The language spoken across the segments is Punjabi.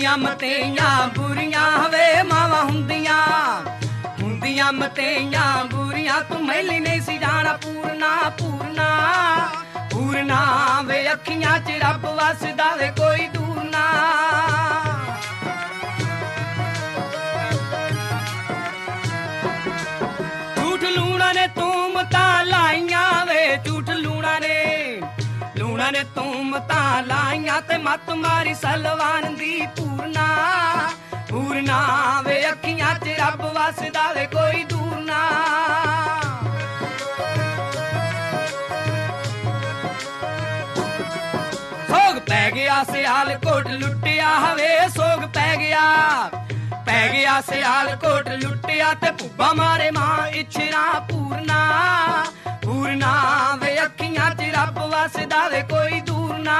ਹੁੰਦੀਆਂ ਮਤੇਈਆਂ ਬੁਰੀਆਂ ਵੇ ਮਾਵਾਂ ਹੁੰਦੀਆਂ ਹੁੰਦੀਆਂ ਮਤੇਈਆਂ ਬੁਰੀਆਂ ਤੂੰ ਮੈਲੀ ਨਹੀਂ ਸੀ ਜਾਣਾ ਪੂਰਨਾ ਪੂਰਨਾ ਪੂਰਨਾ ਵੇ ਅੱਖੀਆਂ 'ਚ ਰੱਬ ਵਸਦਾ ਵੇ ਕੋਈ ਦੂਰ ਨਾ ਝੂਠ ਲੂਣਾ ਨੇ ਤੂਮਤਾਂ ਲਾਈਆਂ ਵੇ ਝੂਠ ਲੂਣਾ ਨੇ ਤੂਮਤਾਂ ਲਾਈਆਂ ਤੇ ਮੱਤ ਮਾਰੀ ਸਲਵਾਨ ਦੀ ਪੂਰਨਾ ਪੂਰਨਾ ਵੇ ਅੱਖੀਆਂ 'ਚ ਰੱਬ ਵਸਦਾ ਵੇ ਕੋਈ ਦੂਰ ਨਾ ਸੋਗ ਪੈ ਗਿਆ ਸਿਆਲਕੋਟ ਲੁੱਟਿਆ ਹਵੇ ਸੋਗ ਪੈ ਗਿਆ ਸਿਆਲਕੋਟ ਲੁੱਟਿਆ ਤੇ ਭੁੱਬਾ ਮਾਰੇ ਮਾਂ ਇਛਰਾ ਪੂਰਨਾ ਪੂਰਨਾ ਵੇ ਅੱਖੀਆਂ 'ਚ ਰੱਬ ਵਸਦਾ ਵੇ ਕੋਈ ਦੂਰ ਨਾ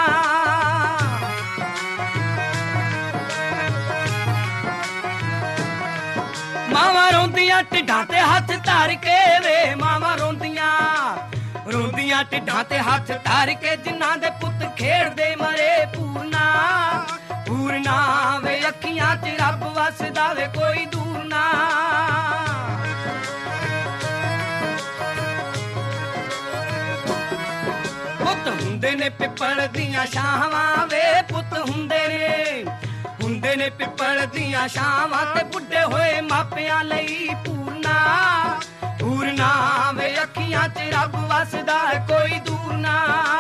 ਮਾਵਾਂ ਰੋਂਦੀਆਂ ਢਿੱਡਾਂ ਤੇ ਹੱਥ ਧਰ ਕੇ ਵੇ ਮਾਵਾਂ ਰੋਂਦੀਆਂ ਢਿੱਡਾਂ ਤੇ ਹੱਥ ਧਰ ਕੇ ਜਿਨ੍ਹਾਂ ਦੇ ਪੁੱਤ ਖੇਡਦੇ ਮਰੇ ਪੂਰਨਾ ਪੂਰਨਾ ਵੇ ਅੱਖੀਆਂ 'ਚ ਰੱਬ ਵਸਦਾ ਵੇ ਕੋਈ ਦੂਰ ਨਾ ਪੁੱਤ ਹੁੰਦੇ ਨੇ ਪਿੱਪਲ ਦੀਆਂ ਛਾਵਾਂ ਵੇ ਪੁੱਤ ਹੁੰਦੇ ਨੇ ਪਿੱਪਲ ਦੀਆਂ ਛਾਵਾਂ ਤੇ ਬੁੱਢੇ ਹੋਏ ਮਾਪਿਆਂ ਲਈ ਪੂਰਨਾ ਪੂਰਨਾ ਵੇ ਅੱਖੀਆਂ 'ਚ ਰੱਬ ਵਸਦਾ ਕੋਈ ਦੂਰ ਨਾ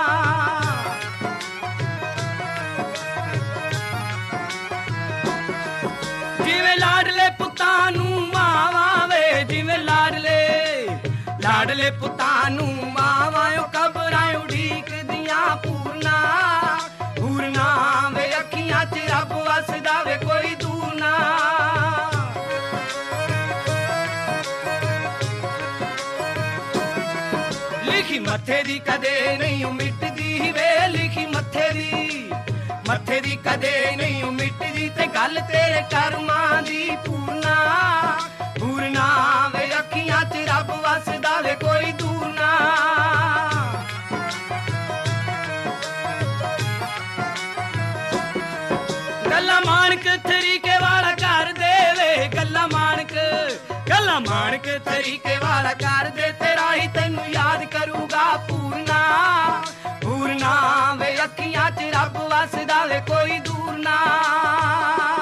ਜਿਵੇਂ ਲਾਡਲੇ ਪੁੱਤਾਂ ਨੂੰ ਮਾਵਾਂ ਵੇ ਜਿਵੇਂ ਲਾਡਲੇ ਪੁੱਤਾਂ ਨੂੰ ਮਾਵਾਂ ਓ ਕਬਰਾਂ ਉਡੀਕਦੀਆਂ ਪੂਰਨਾ ਪੂਰਨਾ ਵੇ ਅੱਖੀਆਂ 'ਚ ਰੱਬ ਵਸਦਾ ਵੇ ਕੋਈ ਦੂਰ ਨਾ ਲਿਖੀ ਮੱਥੇ ਦੀ ਕਦੇ ਨਹੀਂ ਮਿਟਦੀ ਵੇ ਲਿਖੀ ਮੱਥੇ ਦੀ ਕਦੇ ਨਹੀਂ ਮਿਟਦੀ ਤੇ ਗੱਲ ਤੇਰੇ ਕਰਮਾਂ ਦੀ ਪੂਰਨਾ ਪੂਰਨਾ ਵੇ ਅੱਖੀਆਂ 'ਚ ਰੱਬ ਵਸਦਾ ਵੇ ਕੋਈ ਦੂਰ ਨਾ ਗੱਲਾਂ ਮਾਣਕ ਤਰੀਕੇ ਵਾਲਾ ਕਰ ਦੇਵੇ ਗੱਲਾਂ ਮਾਣਕ ਤਰੀਕੇ ਵਾਲਾ ਕਰ ਦੇ ਤੇਰਾ ਹੀ ਤੈਨੂੰ ਯਾਦ ਕਰੂਗਾ ਪੂਰਨਾ ਪੂਰਨਾ ਵੇ ਅੱਖੀਆਂ 'ਚ ਰੱਬ ਵਸਦਾ ਵੇ ਕੋਈ ਦੂਰ ਨਾ